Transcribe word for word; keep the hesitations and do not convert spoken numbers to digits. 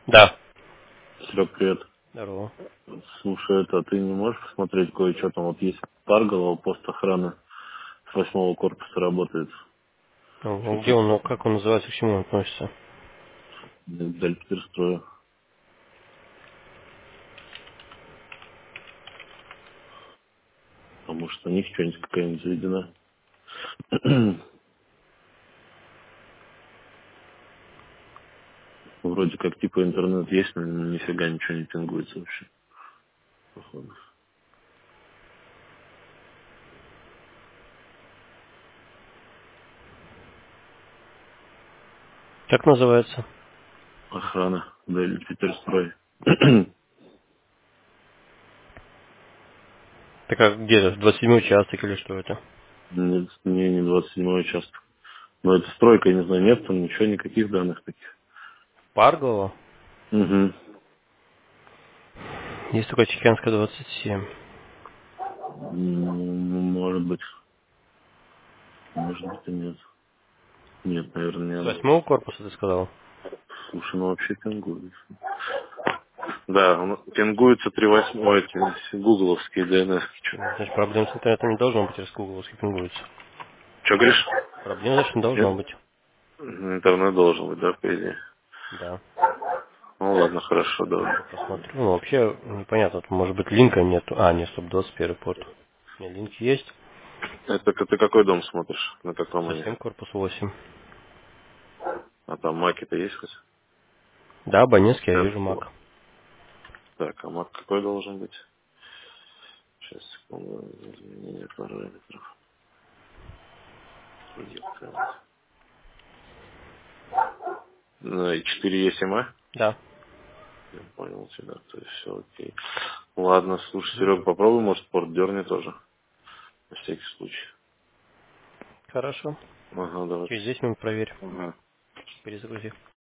Да. Серег, привет. Здорово. Слушай, это ты не можешь посмотреть кое-что там? Вот есть Парголова, пост охраны с восьмого корпуса работает. Ну, где Что-то он, ну, как он называется, к чему он относится? вдаль Петерстроя. А может, на них что-нибудь какая-нибудь заведена? Вроде как типа интернет есть, но нифига ничего не пингуется вообще, походу. Как называется? Охрана, вдаль Петерстрой. Так как где это? двадцать седьмой участок или что это? Не, не, не двадцать седьмой участок. Но это стройка, я не знаю, нет там ничего, никаких данных таких. Парголова? Угу. Есть только Чеканская двадцать семь. Может быть, может быть и нет. Нет, наверное, не С она. восьмого корпуса ты сказал? Слушай, ну вообще пингуется. Да, он пингуется три восьмой, эти гугловские ди эн эс. Значит, проблем с интернетом не должно быть, раз Google скипингуется. Че говоришь? Проблем, значит, не должно Нет? быть. Интернет должен быть, да, по идее. Да. Ну ладно, хорошо, Я да. посмотрю. Ну, вообще, непонятно. Тут, может быть, линка нету. А, нет, стоп, двадцать первый порт. Нет, линк есть. Это ты ты какой дом смотришь? На каком они? Совсем корпус восемь. А там маки-то есть хоть? Да, абонентский, я вижу Пятого. Мак. Так, а мак какой должен быть? Сейчас, секунду, изменение параметров. Ехать. Ну и четыре е семь а? Да. Я понял тебя, то есть все окей. Ладно, слушай, Мгм. Серега, попробуй, может, порт дерни тоже. На всякий случай. Хорошо. Ага, давай. Через десять минут проверь. Ага. Перезагрузи.